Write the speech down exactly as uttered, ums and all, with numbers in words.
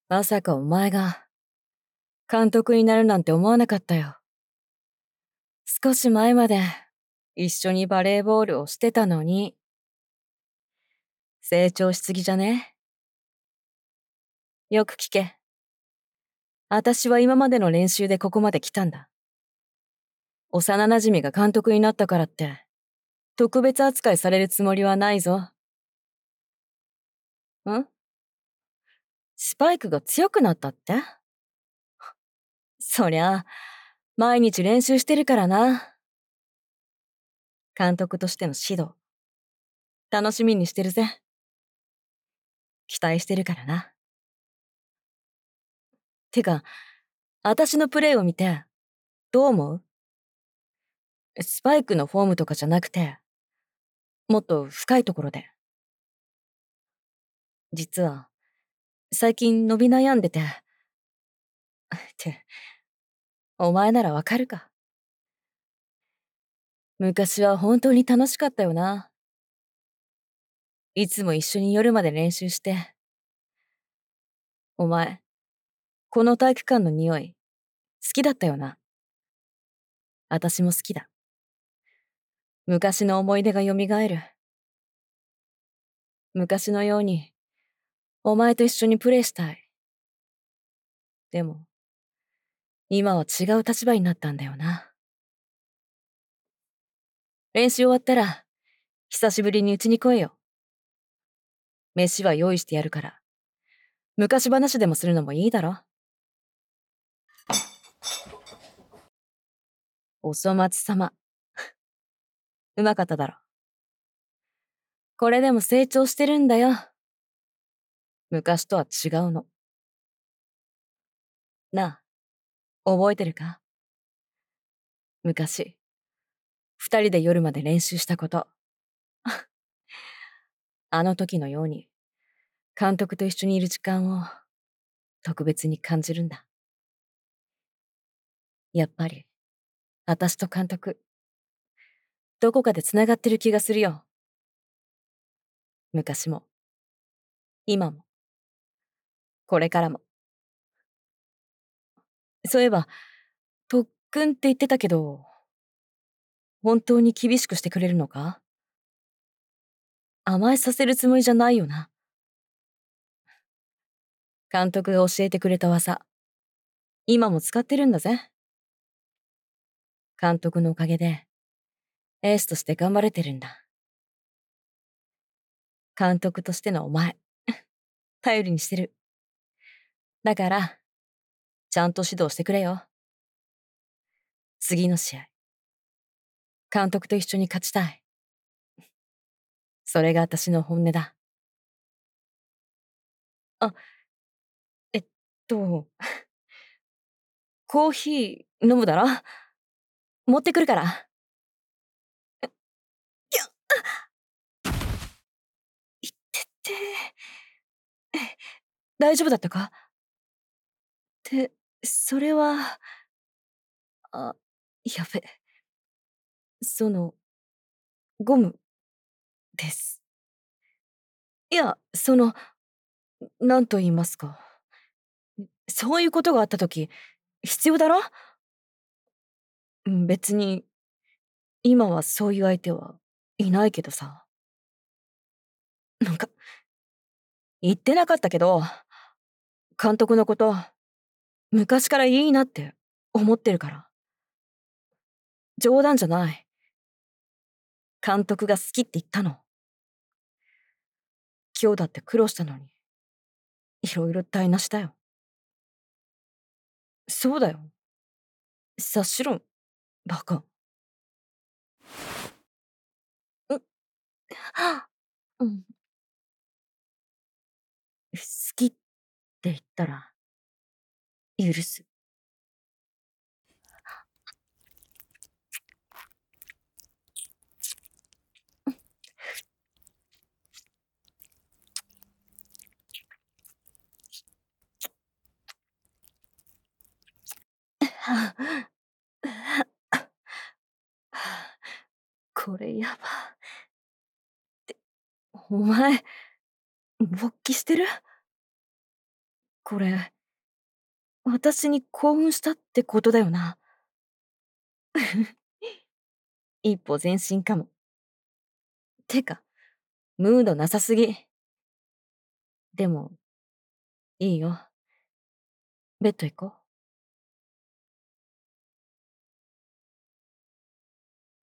まさかお前が監督になるなんて思わなかったよ。少し前まで一緒にバレーボールをしてたのに。成長しすぎじゃね？よく聞け。私は今までの練習でここまで来たんだ。幼馴染が監督になったからって、特別扱いされるつもりはないぞ。ん？スパイクが強くなったって？そりゃ、毎日練習してるからな。監督としての指導、楽しみにしてるぜ。期待してるからな。てか、私のプレーを見て、どう思う？スパイクのフォームとかじゃなくて、もっと深いところで。実は、最近伸び悩んでて。って、お前ならわかるか？昔は本当に楽しかったよな。いつも一緒に夜まで練習して。お前、この体育館の匂い、好きだったよな。私も好きだ。昔の思い出が蘇る。昔のように、お前と一緒にプレイしたい。でも、今は違う立場になったんだよな。練習終わったら、久しぶりに家に来いよ。飯は用意してやるから。昔話でもするのもいいだろ。お粗末様。うまかっただろ。これでも成長してるんだよ。昔とは違うの。なあ、覚えてるか？昔、二人で夜まで練習したこと。あの時のように、監督と一緒にいる時間を特別に感じるんだ。やっぱり、私と監督、どこかで繋がってる気がするよ。昔も、今も、これからも。そういえば、特訓って言ってたけど、本当に厳しくしてくれるのか？甘えさせるつもりじゃないよな。監督が教えてくれた技、今も使ってるんだぜ。監督のおかげで、エースとして頑張れてるんだ。監督としてのお前、頼りにしてる。だから、ちゃんと指導してくれよ。次の試合、監督と一緒に勝ちたい。それが私の本音だ。あ、えっと、コーヒー飲むだろ？持ってくるから。きゃいってて。大丈夫だったか？って、それは、あ、やべ。その、ゴム、です。いや、その、なんと言いますか。そういうことがあったとき、必要だろ？うん、別に、今はそういう相手はいないけどさ。なんか、言ってなかったけど、監督のこと、昔からいいなって思ってるから。冗談じゃない。監督が好きって言ったの。今日だって苦労したのに、いろいろ台無しだよ。そうだよ。察しろ、バカ。う、うん。好きって言ったら、許す。これやば。って、お前、勃起してる？ これ、私に興奮したってことだよな。一歩前進かも。てか、ムードなさすぎ。でも、いいよ。ベッド行こう。